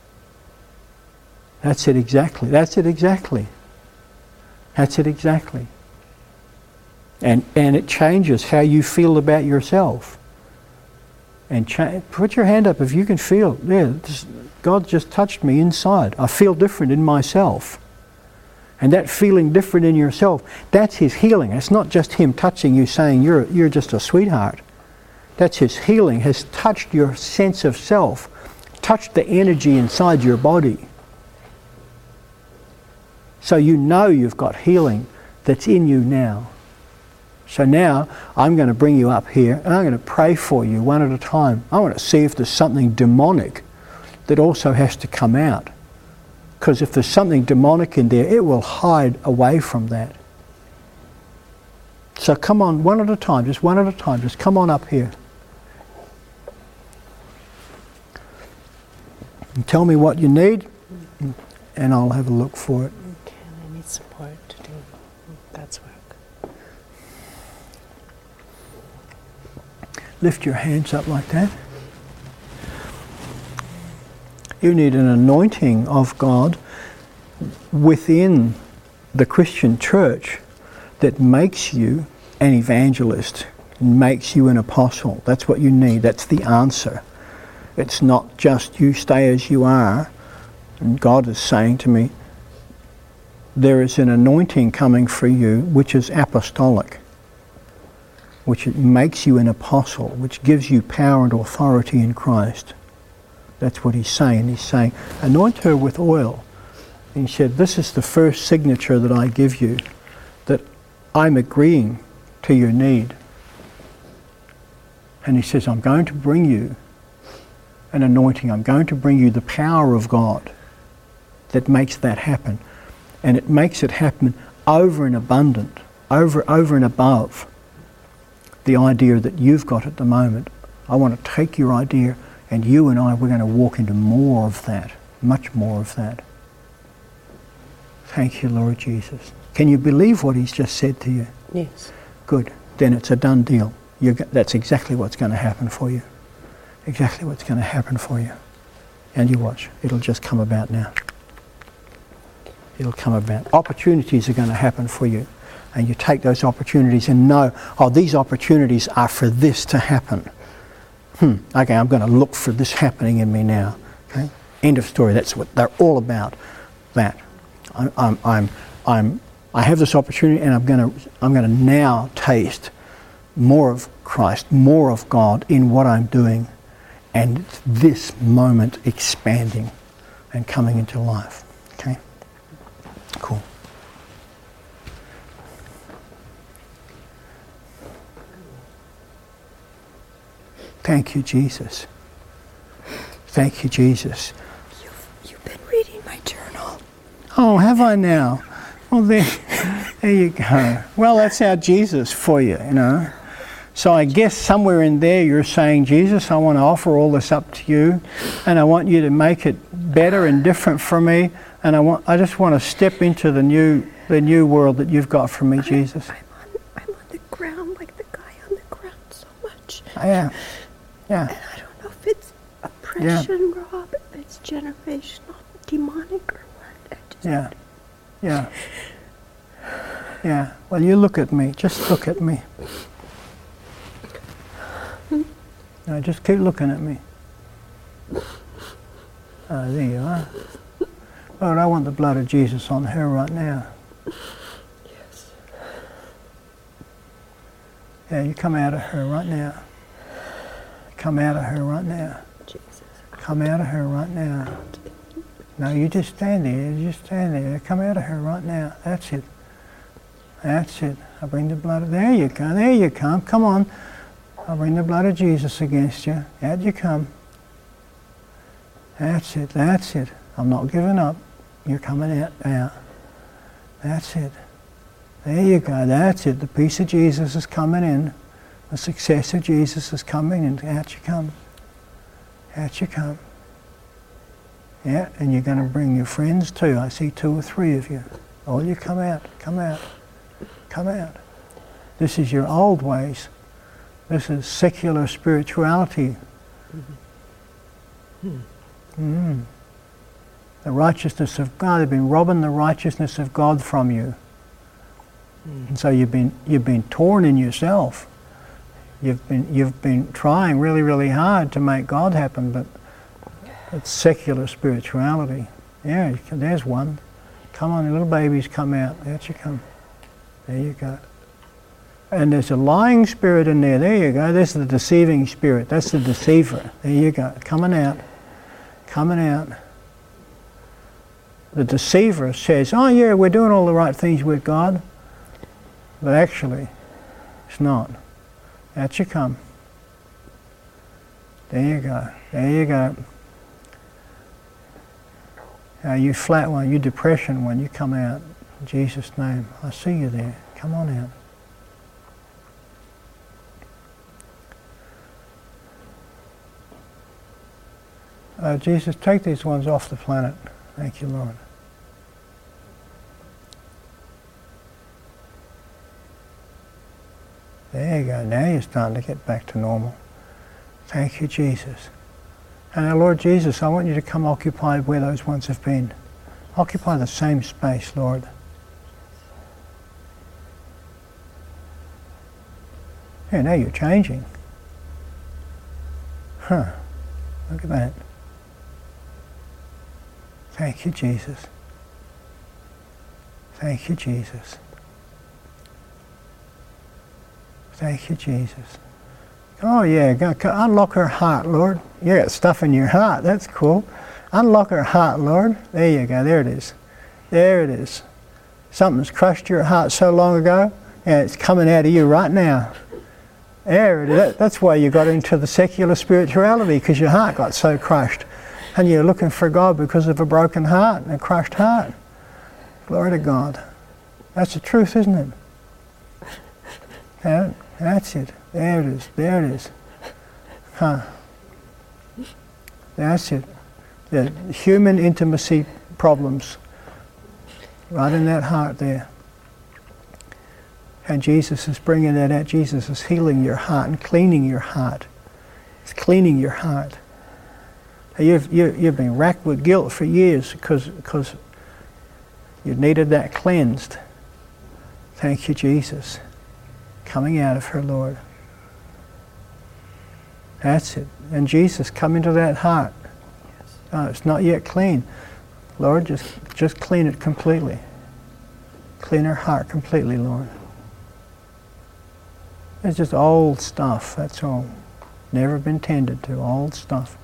[SPEAKER 1] That's it exactly. That's it exactly. That's it exactly. And it changes how you feel about yourself. And put your hand up if you can feel, God just touched me inside. I feel different in myself. And that feeling different in yourself, that's his healing. It's not just him touching you saying you're just a sweetheart. That's his healing, has touched your sense of self, touched the energy inside your body. So you know you've got healing that's in you now. So now I'm going to bring you up here and I'm going to pray for you one at a time. I want to see if there's something demonic that also has to come out. Because if there's something demonic in there, it will hide away from that. So come on, one at a time, just one at a time. Just come on up here. And tell me what you need, and I'll have a look for it.
[SPEAKER 4] Okay, I need support to do God's work.
[SPEAKER 1] Lift your hands up like that. You need an anointing of God within the Christian church that makes you an evangelist, makes you an apostle. That's what you need. That's the answer. It's not just you stay as you are. And God is saying to me, there is an anointing coming for you which is apostolic, which makes you an apostle, which gives you power and authority in Christ. That's what he's saying. He's saying, anoint her with oil. And he said, this is the first signature that I give you, that I'm agreeing to your need. And he says, I'm going to bring you an anointing. I'm going to bring you the power of God that makes that happen. And it makes it happen over and abundant, over and above the idea that you've got at the moment. I want to take your idea, and you and I, we're going to walk into more of that, much more of that. Thank you, Lord Jesus. Can you believe what he's just said to you?
[SPEAKER 4] Yes.
[SPEAKER 1] Good. Then it's a done deal. That's exactly what's going to happen for you. Exactly what's going to happen for you. And you watch. It'll just come about now. It'll come about. Opportunities are going to happen for you. And you take those opportunities and know, oh, these opportunities are for this to happen. Okay, I'm going to look for this happening in me now. Okay? End of story. That's what they're all about. That. I have this opportunity, and I'm going to now taste more of Christ, more of God in what I'm doing, and it's this moment expanding and coming into life. Okay, cool. Thank you, Jesus. Thank you, Jesus.
[SPEAKER 5] You've been reading my journal.
[SPEAKER 1] Oh, have I now? Well, there you go. Well, that's our Jesus for you, you know. So I guess somewhere in there you're saying, Jesus, I want to offer all this up to you, and I want you to make it better and different for me, and I just want to step into the new world that you've got for me, Jesus.
[SPEAKER 5] I'm on the ground, like the guy on the ground so much.
[SPEAKER 1] Yeah.
[SPEAKER 5] And I don't know if it's oppression, Rob, if it's generational, demonic, or what.
[SPEAKER 1] Yeah. Well, you look at me. Just look at me. No, just keep looking at me. Oh, there you are. Lord, I want the blood of Jesus on her right now.
[SPEAKER 5] Yes.
[SPEAKER 1] Yeah, you come out of her right now. Come out of her right now.
[SPEAKER 5] Jesus.
[SPEAKER 1] Come out of her right now. No, you just stand there. You just stand there. Come out of her right now. That's it. That's it. I bring the blood of... There you go. There you come. Come on. I'll bring the blood of Jesus against you. Out you come. That's it. That's it. I'm not giving up. You're coming out now. That's it. There you go. That's it. The peace of Jesus is coming in. The success of Jesus is coming in. Out you come. Out you come. Yeah, and you're going to bring your friends too. I see 2 or 3 of you. All you come out. Come out. Come out. This is your old ways. This is secular spirituality. The righteousness of God. They've been robbing the righteousness of God from you. And so you've been torn in yourself. You've been trying really, really hard to make God happen, but it's secular spirituality. Yeah, there's one. Come on, the little babies come out. Out you come. There you go. And there's a lying spirit in there. There you go. There's the deceiving spirit. That's the deceiver. There you go. Coming out. Coming out. The deceiver says, oh yeah, we're doing all the right things with God. But actually, it's not. Out you come. There you go. There you go. You flat one, you depression one, you come out. In Jesus' name. I see you there. Come on out. Jesus, take these ones off the planet. Thank you, Lord. There you go. Now you're starting to get back to normal. Thank you, Jesus. And our Lord Jesus, I want you to come occupy where those ones have been. Occupy the same space, Lord. Yeah, now you're changing. Huh. Look at that. Thank you, Jesus. Thank you, Jesus. Thank you, Jesus. Oh yeah, go unlock her heart, Lord. You got stuff in your heart. That's cool. Unlock her heart, Lord. There you go. There it is. There it is. Something's crushed your heart so long ago, and it's coming out of you right now. There it is. That's why you got into the secular spirituality, because your heart got so crushed. And you're looking for God because of a broken heart and a crushed heart. Glory to God. That's the truth, isn't it? Yeah, that's it. There it is. There it is. Huh. That's it. The human intimacy problems. Right in that heart there. And Jesus is bringing that out. Jesus is healing your heart and cleaning your heart. It's cleaning your heart. You've been racked with guilt for years because you needed that cleansed. Thank you, Jesus. Coming out of her, Lord. That's it. And Jesus, come into that heart. Oh, it's not yet clean. Lord, just clean it completely. Clean her heart completely, Lord. It's just old stuff, that's all. Never been tended to, old stuff.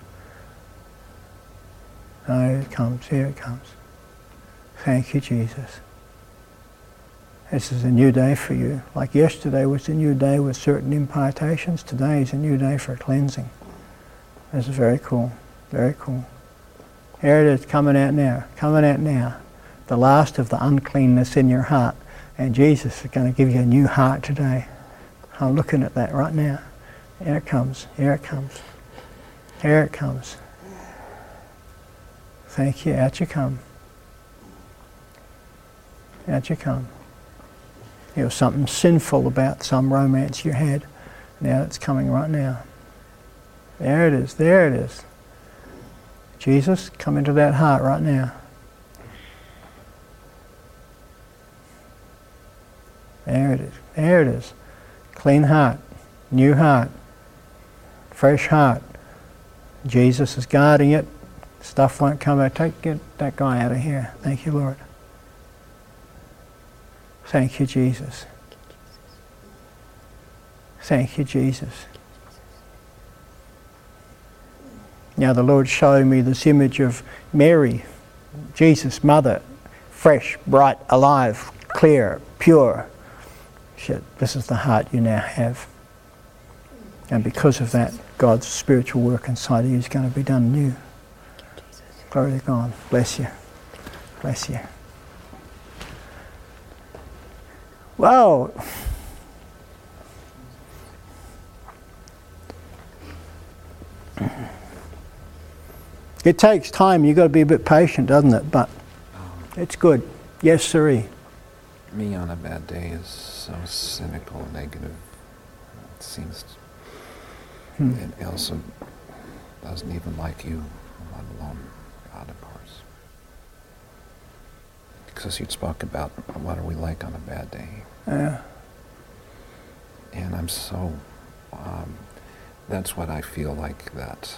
[SPEAKER 1] Oh, here it comes, here it comes. Thank you, Jesus. This is a new day for you. Like yesterday was a new day with certain impartations, today is a new day for cleansing. This is very cool, very cool. Here it is, coming out now, coming out now. The last of the uncleanness in your heart. And Jesus is going to give you a new heart today. I'm looking at that right now. Here it comes, here it comes. Here it comes. Thank you, out you come. Out you come. There was something sinful about some romance you had. Now it's coming right now. There it is, there it is. Jesus, come into that heart right now. There it is, there it is. Clean heart, new heart, fresh heart. Jesus is guarding it. Stuff won't come out. Get that guy out of here. Thank you, Lord. Thank you, Jesus. Thank you, Jesus. Now the Lord's showing me this image of Mary, Jesus' mother, fresh, bright, alive, clear, pure. Shit, this is the heart you now have. And because of that, God's spiritual work inside of you is going to be done new. Glory to God. Bless you. Bless you. Wow. It takes time. You've got to be a bit patient, doesn't it? But it's good. Yes, sirree.
[SPEAKER 6] Me on a bad day is so cynical and negative. It seems and Elsa doesn't even like you, let alone God, of course. Because you'd spoke about what are we like on a bad day.
[SPEAKER 1] Yeah.
[SPEAKER 6] And I'm so, that's what I feel like that,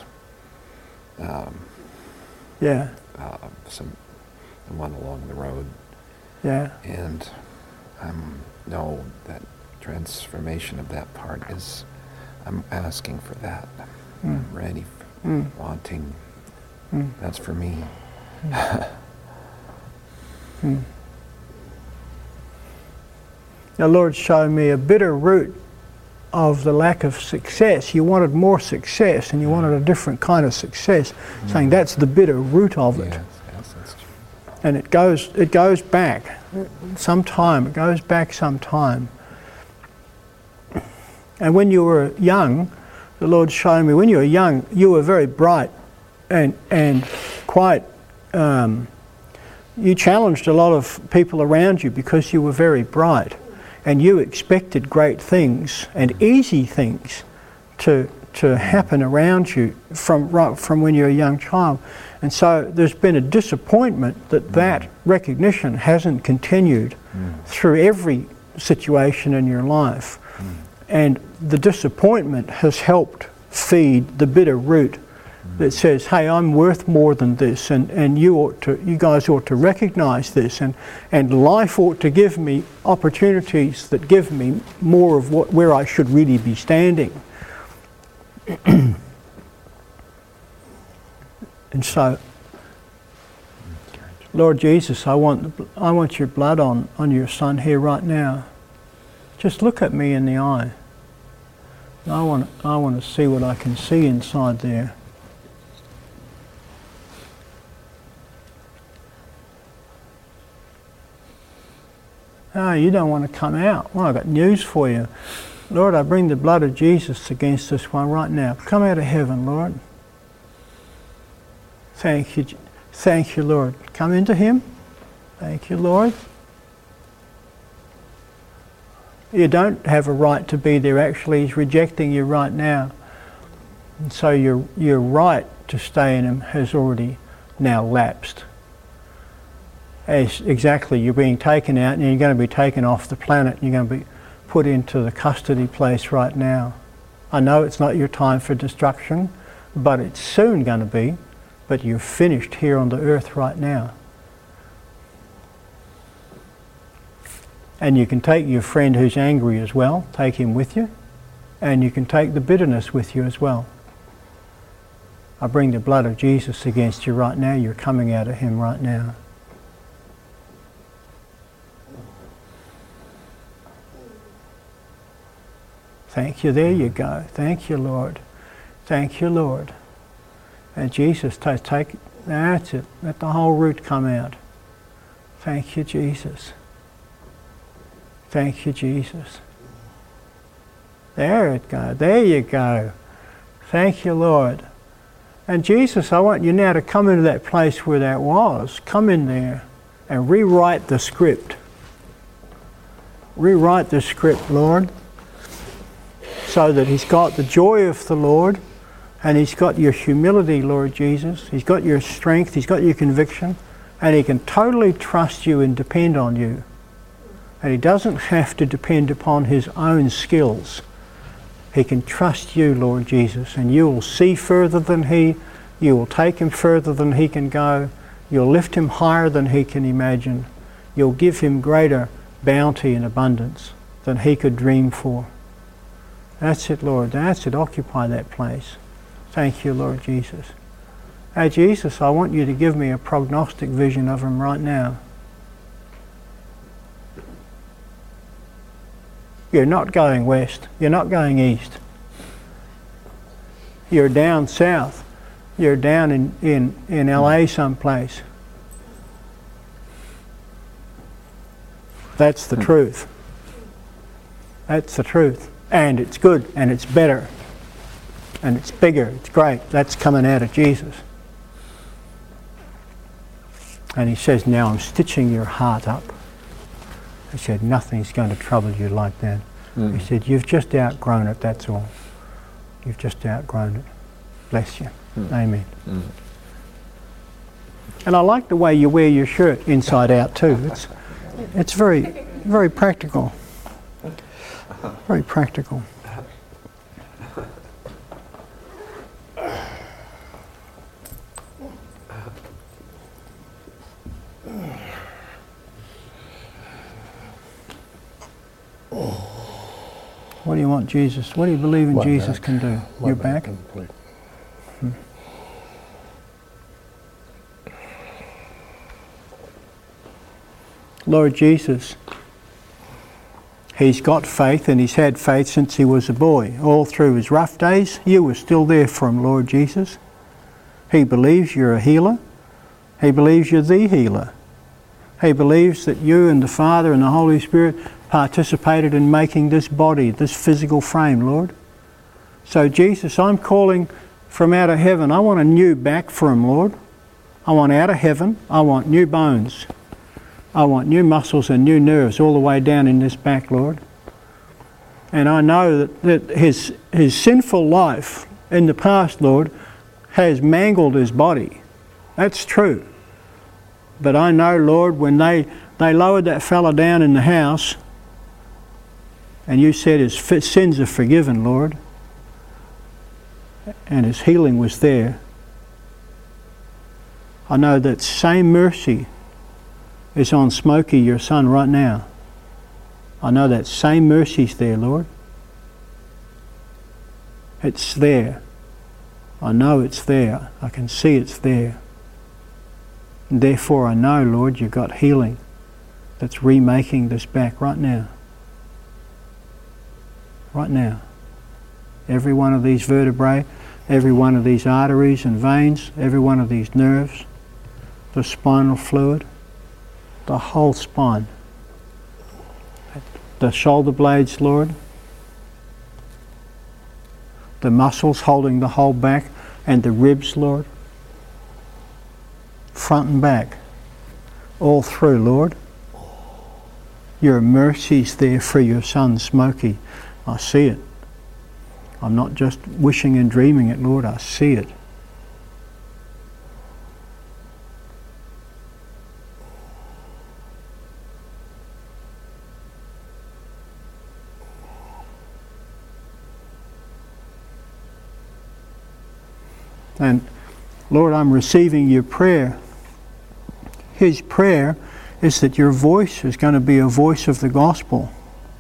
[SPEAKER 1] Yeah.
[SPEAKER 6] someone along the road.
[SPEAKER 1] Yeah.
[SPEAKER 6] And I know that transformation of that part is, I'm asking for that. I'm ready, wanting. That's for me.
[SPEAKER 1] The Lord's showing me a bitter root of the lack of success. You wanted more success and you wanted a different kind of success, saying that's the bitter root of it.
[SPEAKER 6] Yes, that's true.
[SPEAKER 1] And it goes back some time. It goes back some time. And when you were young, the Lord's showing me, when you were young, you were very bright and quite, you challenged a lot of people around you because you were very bright. And you expected great things and easy things to to happen around you from when you're a young child. And so there's been a disappointment that recognition hasn't continued through every situation in your life. And the disappointment has helped feed the bitter root that says, hey, I'm worth more than this, and you guys ought to recognize this, and life ought to give me opportunities that give me more of where I should really be standing. And so, Lord Jesus, I want your blood on your son here right now. Just look at me in the eye. I want to see what I can see inside there. Oh, you don't want to come out. Well, I've got news for you. Lord, I bring the blood of Jesus against this one right now. Come out of heaven, Lord. Thank you, Lord. Come into him. Thank you, Lord. You don't have a right to be there. Actually, he's rejecting you right now. And so your right to stay in him has already now lapsed. Exactly, you're being taken out and you're going to be taken off the planet. You're going to be put into the custody place right now. I know it's not your time for destruction, but it's soon going to be. But you're finished here on the earth right now. And you can take your friend who's angry as well, take him with you, and you can take the bitterness with you as well. I bring the blood of Jesus against you right now. You're coming out of him right now. Thank you. There you go. Thank you, Lord. Thank you, Lord. And Jesus, take that's it. Let the whole root come out. Thank you, Jesus. Thank you, Jesus. There it goes. There you go. Thank you, Lord. And Jesus, I want you now to come into that place where that was. Come in there and rewrite the script. Rewrite the script, Lord, so that he's got the joy of the Lord, and he's got your humility, Lord Jesus. He's got your strength, he's got your conviction, and he can totally trust you and depend on you. And he doesn't have to depend upon his own skills. He can trust you, Lord Jesus, and you will see further than he. You will take him further than he can go. You'll lift him higher than he can imagine. You'll give him greater bounty and abundance than he could dream for. That's it, Lord. That's it. Occupy that place. Thank you, Lord Jesus. Hey, Jesus, I want you to give me a prognostic vision of him right now. You're not going west. You're not going east. You're down south. You're down in LA someplace. That's the truth. That's the truth. And it's good, and it's better, and it's bigger, it's great. That's coming out of Jesus. And he says, now I'm stitching your heart up. He said, nothing's going to trouble you like that. He said, you've just outgrown it, that's all. You've just outgrown it. Bless you. Amen. And I like the way you wear your shirt inside out too. It's very, very practical. Very practical. What do you want, Jesus? What do you believe in Jesus can do? Your back? Lord Jesus, he's got faith, and he's had faith since he was a boy. All through his rough days, you were still there for him, Lord Jesus. He believes you're a healer. He believes you're the healer. He believes that you and the Father and the Holy Spirit participated in making this body, this physical frame, Lord. So Jesus, I'm calling from out of heaven. I want a new back for him, Lord. I want out of heaven. I want new bones. I want new muscles and new nerves all the way down in this back, Lord. And I know that his sinful life in the past, Lord, has mangled his body. That's true. But I know, Lord, when they lowered that fella down in the house, and you said his sins are forgiven, Lord, and his healing was there, I know that same mercy is on Smokey, your son, right now. I know that same mercy's there, Lord. It's there. I know it's there. I can see it's there. And therefore I know, Lord, you've got healing that's remaking this back right now. Right now. Every one of these vertebrae, every one of these arteries and veins, every one of these nerves, the spinal fluid, the whole spine. The shoulder blades, Lord, the muscles holding the whole back, and the ribs, Lord, front and back, all through, Lord. Your mercy's there for your son, Smokey. I see it. I'm not just wishing and dreaming it, Lord, I see it. And Lord, I'm receiving your prayer. His prayer is that your voice is going to be a voice of the gospel.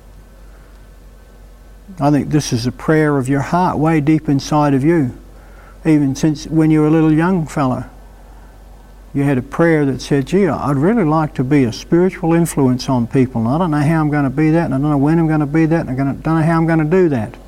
[SPEAKER 1] I think this is a prayer of your heart, way deep inside of you. Even since when you were a little young fella, you had a prayer that said, gee, I'd really like to be a spiritual influence on people. And I don't know how I'm going to be that, and I don't know when I'm going to be that, and I don't know how I'm going to do that.